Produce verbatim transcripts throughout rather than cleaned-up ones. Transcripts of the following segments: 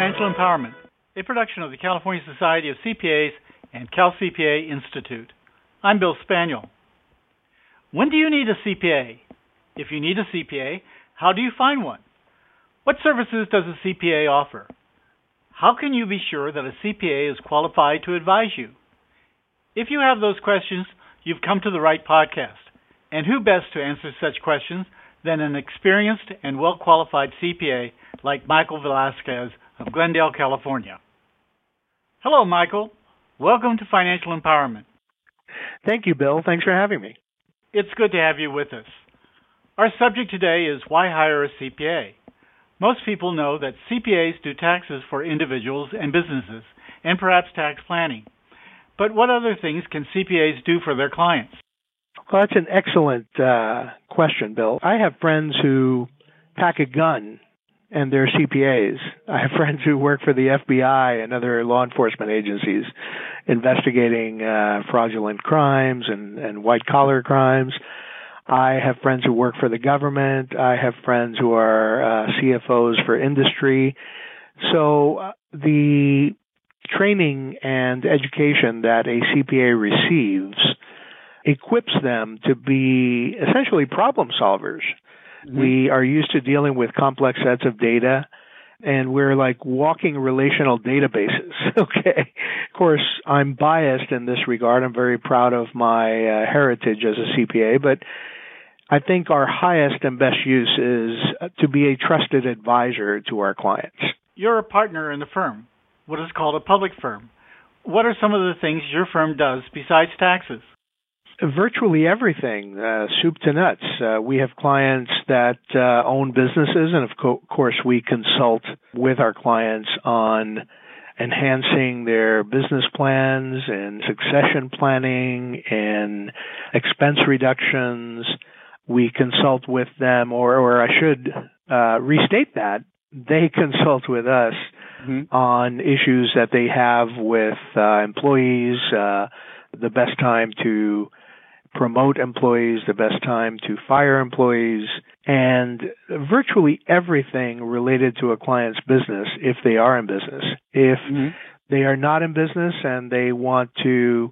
Financial Empowerment, a production of the California Society of C P As and Cal C P A Institute. I'm Bill Spaniel. When do you need a C P A? If you need a C P A, how do you find one? What services does a C P A offer? How can you be sure that a C P A is qualified to advise you? If you have those questions, you've come to the right podcast. And who best to answer such questions than an experienced and well-qualified C P A like Michael Velasquez of Glendale, California. Hello, Michael. Welcome to Financial Empowerment. Thank you, Bill. Thanks for having me. It's good to have you with us. Our subject today is why hire a C P A? Most people know that C P As do taxes for individuals and businesses, and perhaps tax planning. But what other things can C P As do for their clients? Well, that's an excellent uh, question, Bill. I have friends who pack a gun and they're C P As. I have friends who work for the F B I and other law enforcement agencies investigating uh, fraudulent crimes and, and white-collar crimes. I have friends who work for the government. I have friends who are uh, C F Os for industry. So uh, the training and education that a C P A receives equips them to be essentially problem solvers. Mm-hmm. We are used to dealing with complex sets of data, and we're like walking relational databases. Okay. Of course, I'm biased in this regard. I'm very proud of my uh, heritage as a C P A, but I think our highest and best use is to be a trusted advisor to our clients. You're a partner in the firm, what is called a public firm. What are some of the things your firm does besides taxes? Virtually everything, uh, soup to nuts. Uh, we have clients that uh, own businesses, and of co- course we consult with our clients on enhancing their business plans and succession planning and expense reductions. We consult with them, or, or I should uh, restate that, they consult with us mm-hmm. on issues that they have with uh, employees, uh, the best time to promote employees, the best time to fire employees, and virtually everything related to a client's business if they are in business. If mm-hmm. they are not in business and they want to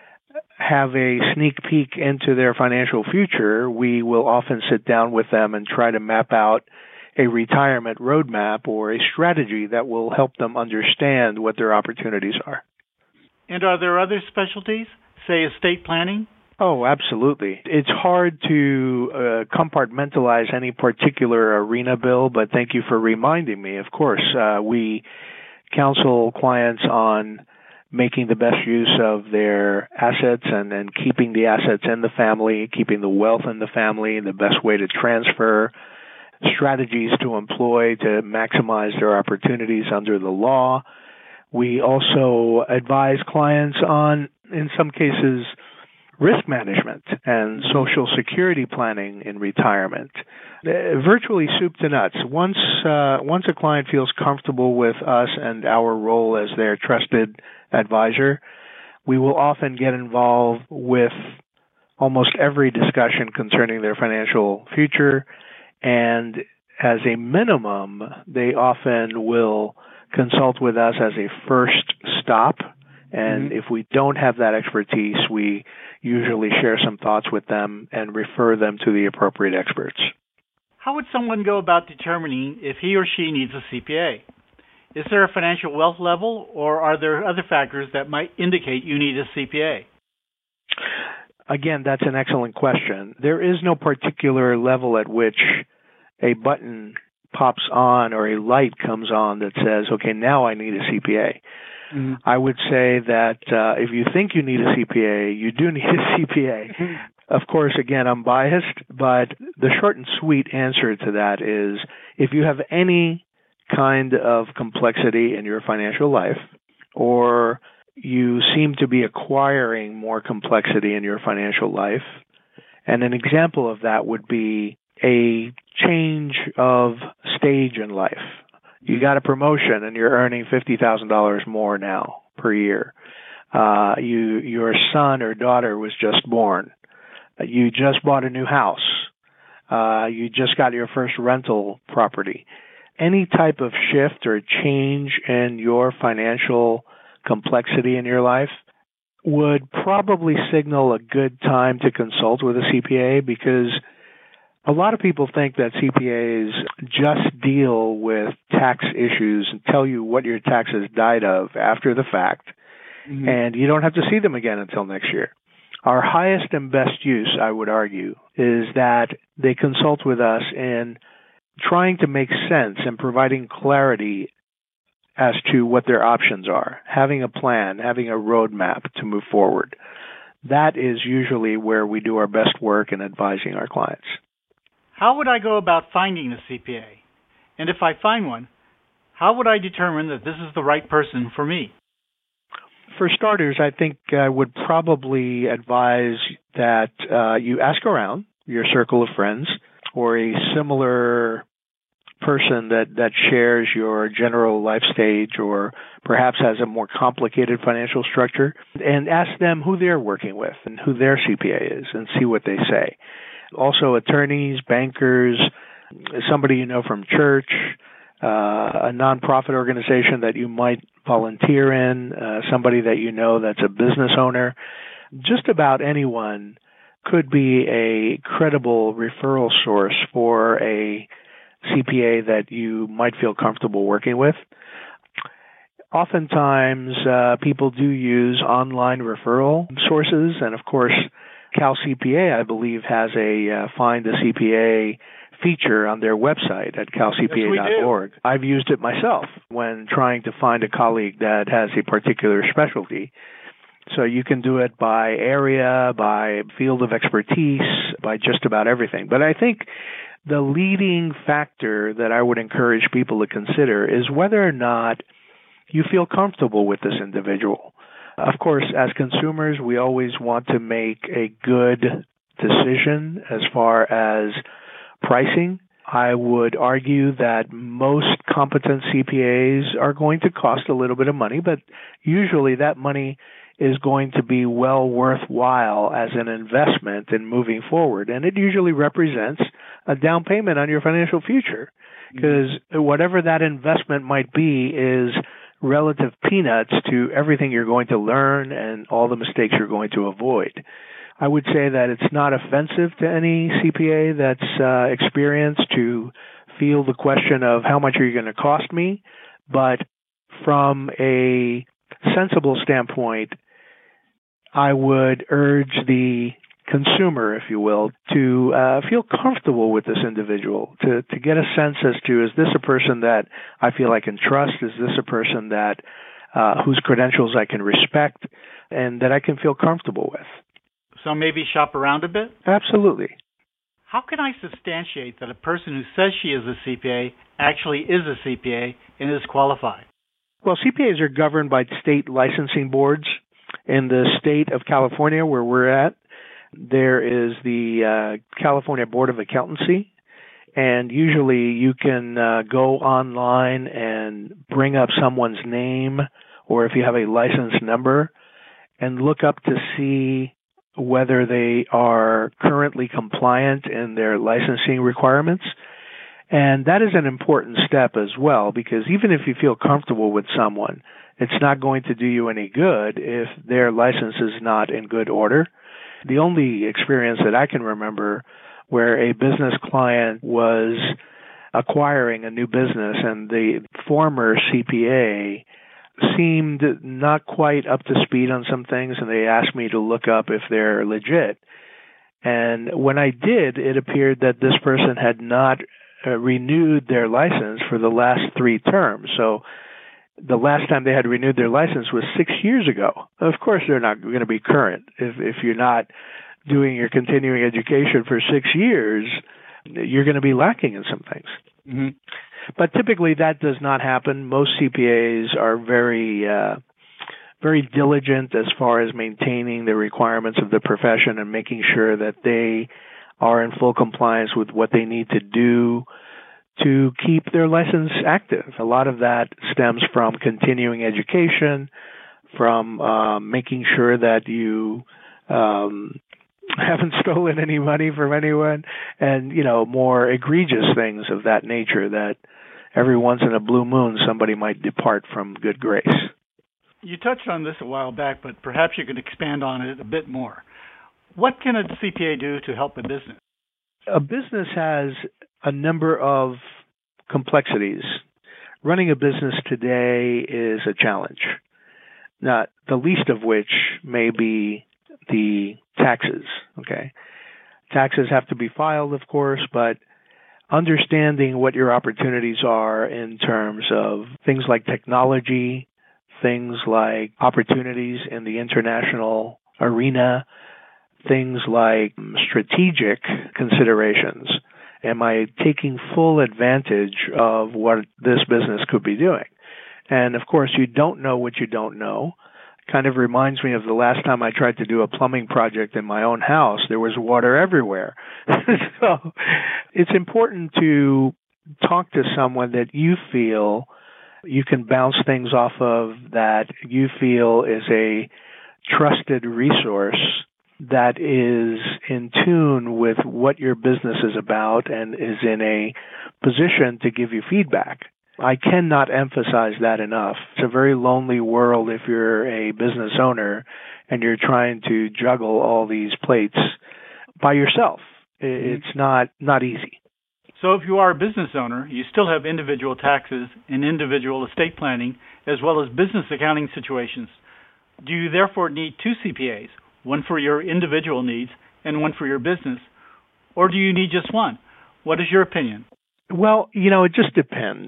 have a sneak peek into their financial future, we will often sit down with them and try to map out a retirement roadmap or a strategy that will help them understand what their opportunities are. And are there other specialties, say estate planning? Oh, absolutely. It's hard to uh, compartmentalize any particular arena, Bill, but thank you for reminding me. Of course, uh, we counsel clients on making the best use of their assets and, and keeping the assets in the family, keeping the wealth in the family, the best way to transfer, strategies to employ to maximize their opportunities under the law. We also advise clients on, in some cases, risk management and social security planning in retirement. Uh, virtually soup to nuts. Once uh, once a client feels comfortable with us and our role as their trusted advisor, we will often get involved with almost every discussion concerning their financial future, and as a minimum, they often will consult with us as a first stop. And mm-hmm. if we don't have that expertise, we usually share some thoughts with them and refer them to the appropriate experts. How would someone go about determining if he or she needs a C P A? Is there a financial wealth level, or are there other factors that might indicate you need a C P A? Again, that's an excellent question. There is no particular level at which a button pops on or a light comes on that says, okay, now I need a C P A. Mm-hmm. I would say that uh, if you think you need a C P A, you do need a C P A. Mm-hmm. Of course, again, I'm biased, but the short and sweet answer to that is if you have any kind of complexity in your financial life, or you seem to be acquiring more complexity in your financial life, and an example of that would be a change of stage in life. You got a promotion and you're earning fifty thousand dollars more now per year. Uh, you, your son or daughter was just born. You just bought a new house. Uh, you just got your first rental property. any type of shift or change in your financial complexity in your life would probably signal a good time to consult with a C P A, because a lot of people think that C P As just deal with tax issues and tell you what your taxes died of after the fact, mm-hmm. and you don't have to see them again until next year. Our highest and best use, I would argue, is that they consult with us in trying to make sense and providing clarity as to what their options are, having a plan, having a roadmap to move forward. That is usually where we do our best work in advising our clients. How would I go about finding a C P A? And if I find one, how would I determine that this is the right person for me? For starters, I think I would probably advise that uh, you ask around your circle of friends or a similar person that, that shares your general life stage or perhaps has a more complicated financial structure, and ask them who they're working with and who their C P A is and see what they say. Also, attorneys, bankers, somebody you know from church, uh, a nonprofit organization that you might volunteer in, uh, somebody that you know that's a business owner. Just about anyone could be a credible referral source for a C P A that you might feel comfortable working with. Oftentimes, uh, people do use online referral sources, and of course, Cal C P A, I believe, has a uh, Find a C P A feature on their website at cal c p a dot org. Yes, I've used it myself when trying to find a colleague that has a particular specialty. So you can do it by area, by field of expertise, by just about everything. But I think the leading factor that I would encourage people to consider is whether or not you feel comfortable with this individual. Of course, as consumers, we always want to make a good decision as far as pricing. I would argue that most competent C P As are going to cost a little bit of money, but usually that money is going to be well worthwhile as an investment in moving forward. And it usually represents a down payment on your financial future, because whatever that investment might be is relative peanuts to everything you're going to learn and all the mistakes you're going to avoid. I would say that it's not offensive to any C P A that's uh, experienced to feel the question of how much are you going to cost me, but from a sensible standpoint, I would urge the consumer, if you will, to uh, feel comfortable with this individual, to, to get a sense as to, is this a person that I feel I can trust? Is this a person that uh, whose credentials I can respect and that I can feel comfortable with? So maybe shop around a bit? Absolutely. How can I substantiate that a person who says she is a C P A actually is a C P A and is qualified? Well, C P As are governed by state licensing boards. In the state of California, where we're at, there is the uh, California Board of Accountancy, and usually you can uh, go online and bring up someone's name, or if you have a license number, and look up to see whether they are currently compliant in their licensing requirements. And that is an important step as well, because even if you feel comfortable with someone, it's not going to do you any good if their license is not in good order. The only experience that I can remember where a business client was acquiring a new business and the former C P A seemed not quite up to speed on some things, and they asked me to look up if they're legit. And when I did, it appeared that this person had not uh, renewed their license for the last three terms. So the last time they had renewed their license was six years ago. Of course, they're not going to be current. If, if you're not doing your continuing education for six years, you're going to be lacking in some things. Mm-hmm. But typically that does not happen. Most C P As are very, uh, very diligent as far as maintaining the requirements of the profession and making sure that they are in full compliance with what they need to do to keep their license active. A lot of that stems from continuing education, from um, making sure that you um, haven't stolen any money from anyone, and, you know, more egregious things of that nature that every once in a blue moon, somebody might depart from good grace. You touched on this a while back, but perhaps you could expand on it a bit more. What can a C P A do to help a business? A business has a number of complexities. Running a business today is a challenge, not the least of which may be the taxes. Okay, taxes have to be filed, of course, but understanding what your opportunities are in terms of things like technology, things like opportunities in the international arena, things like strategic considerations. Am I taking full advantage of what this business could be doing? And of course, you don't know what you don't know. Kind of reminds me of the last time I tried to do a plumbing project in my own house. There was water everywhere. So it's important to talk to someone that you feel you can bounce things off of, that you feel is a trusted resource that is in tune with what your business is about and is in a position to give you feedback. I cannot emphasize that enough. It's a very lonely world if you're a business owner and you're trying to juggle all these plates by yourself. It's not, not easy. So if you are a business owner, you still have individual taxes and individual estate planning, as well as business accounting situations. Do you therefore need two C P As, one for your individual needs and one for your business? Or do you need just one? What is your opinion? Well, you know, it just depends.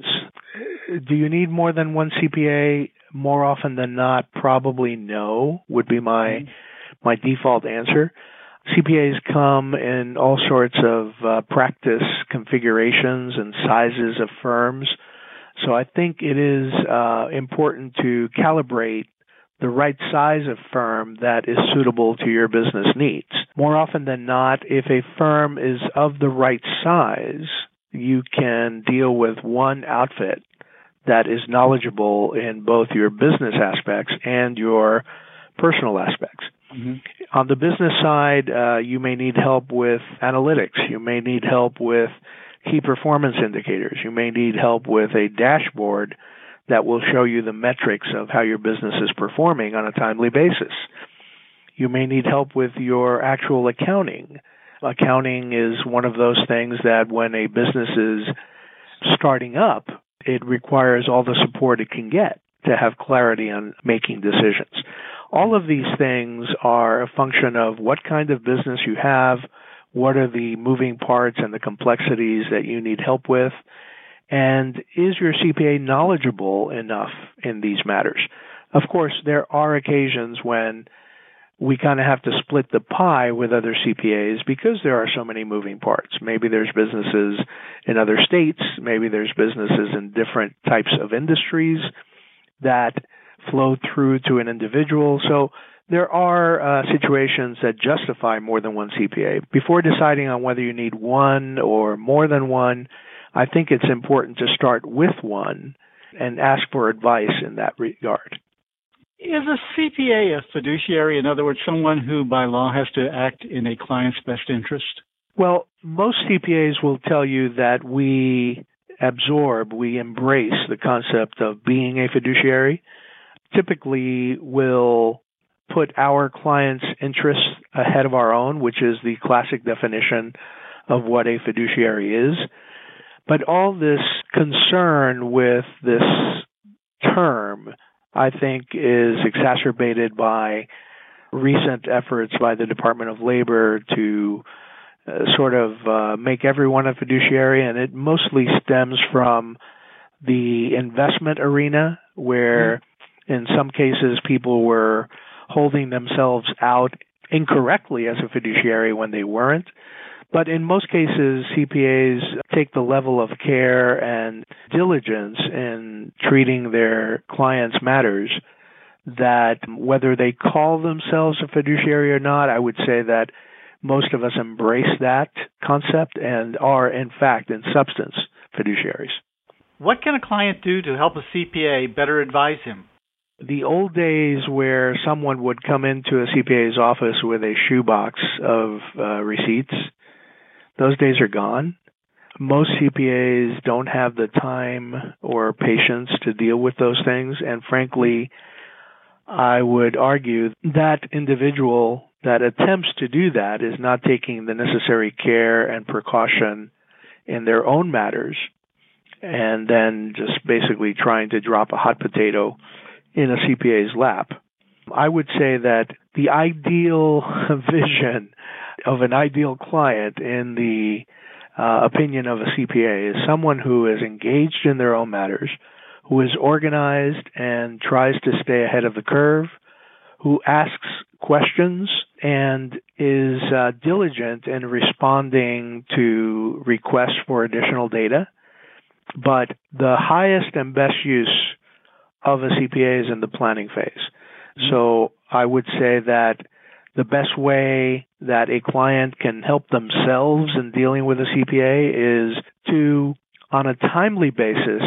Do you need more than one C P A? More often than not, probably no, would be my mm-hmm. my default answer. C P As come in all sorts of uh, practice configurations and sizes of firms. So I think it is uh, important to calibrate the right size of firm that is suitable to your business needs. More often than not, if a firm is of the right size, you can deal with one outfit that is knowledgeable in both your business aspects and your personal aspects. Mm-hmm. On the business side, uh, you may need help with analytics. You may need help with key performance indicators. You may need help with a dashboard that will show you the metrics of how your business is performing on a timely basis. You may need help with your actual accounting. Accounting is one of those things that when a business is starting up, it requires all the support it can get to have clarity on making decisions. All of these things are a function of what kind of business you have, what are the moving parts and the complexities that you need help with, and is your C P A knowledgeable enough in these matters? Of course, there are occasions when we kind of have to split the pie with other C P As because there are so many moving parts. Maybe there's businesses in other states, maybe there's businesses in different types of industries that flow through to an individual. So there are uh, situations that justify more than one C P A. Before deciding on whether you need one or more than one, I think it's important to start with one and ask for advice in that regard. Is a C P A a fiduciary? In other words, someone who by law has to act in a client's best interest? Well, most C P As will tell you that we absorb, we embrace the concept of being a fiduciary. Typically, we'll put our client's interests ahead of our own, which is the classic definition of what a fiduciary is. But all this concern with this term, I think, is exacerbated by recent efforts by the Department of Labor to uh, sort of uh, make everyone a fiduciary, and it mostly stems from the investment arena, where mm-hmm. in some cases people were holding themselves out incorrectly as a fiduciary when they weren't. But in most cases, C P As take the level of care and diligence in treating their clients' matters that whether they call themselves a fiduciary or not, I would say that most of us embrace that concept and are, in fact, in substance, fiduciaries. What can a client do to help a C P A better advise him? The old days where someone would come into a C P A's office with a shoebox of uh, receipts, those days are gone. most C P As don't have the time or patience to deal with those things, and frankly, I would argue that individual that attempts to do that is not taking the necessary care and precaution in their own matters, and then just basically trying to drop a hot potato in a C P A's lap. I would say that the ideal vision of an ideal client in the uh, opinion of a C P A is someone who is engaged in their own matters, who is organized and tries to stay ahead of the curve, who asks questions and is uh, diligent in responding to requests for additional data. But the highest and best use of a C P A is in the planning phase. So I would say that the best way that a client can help themselves in dealing with a C P A is to, on a timely basis,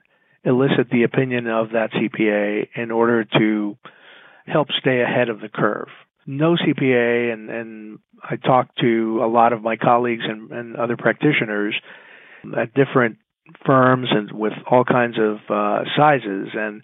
elicit the opinion of that C P A in order to help stay ahead of the curve. No C P A, and, and I talk to a lot of my colleagues and, and other practitioners at different firms and with all kinds of uh, sizes, and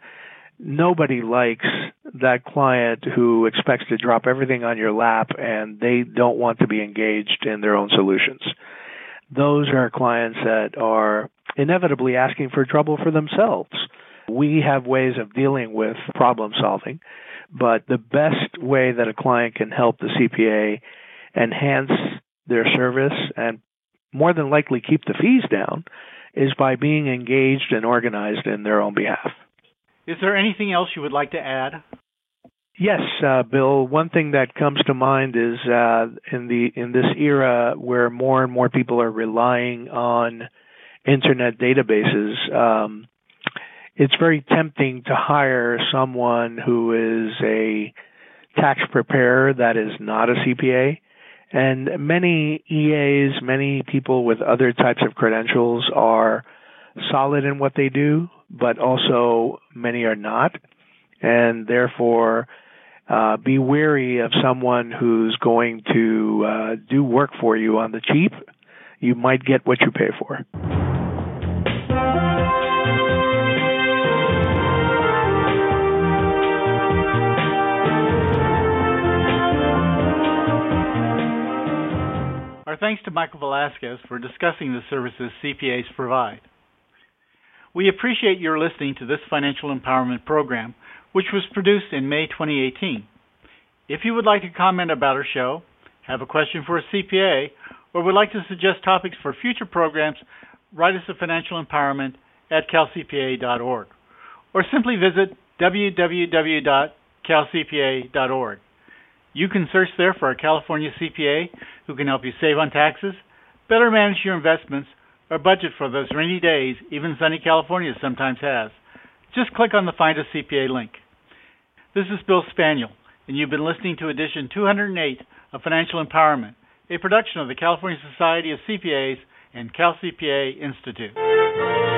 nobody likes that client who expects to drop everything on your lap and they don't want to be engaged in their own solutions. Those are clients that are inevitably asking for trouble for themselves. We have ways of dealing with problem solving, but the best way that a client can help the C P A enhance their service and more than likely keep the fees down is by being engaged and organized in their own behalf. Is there anything else you would like to add? Yes, uh, Bill. One thing that comes to mind is uh, in the in this era where more and more people are relying on internet databases, um, it's very tempting to hire someone who is a tax preparer that is not a C P A. And many E As, many people with other types of credentials are solid in what they do, but also many are not. And therefore, uh, be wary of someone who's going to uh, do work for you on the cheap. You might get what you pay for. Our thanks to Michael Velasquez for discussing the services C P As provide. We appreciate your listening to this financial empowerment program, which was produced in May twenty eighteen. If you would like to comment about our show, have a question for a C P A, or would like to suggest topics for future programs, write us at financial empowerment at cal c p a dot org, or simply visit w w w dot cal c p a dot org. You can search there for a California C P A who can help you save on taxes, better manage your investments, or budget for those rainy days even sunny California sometimes has. Just click on the Find a C P A link. This is Bill Spaniel, and you've been listening to edition two hundred eight of Financial Empowerment, a production of the California Society of C P As and Cal C P A Institute.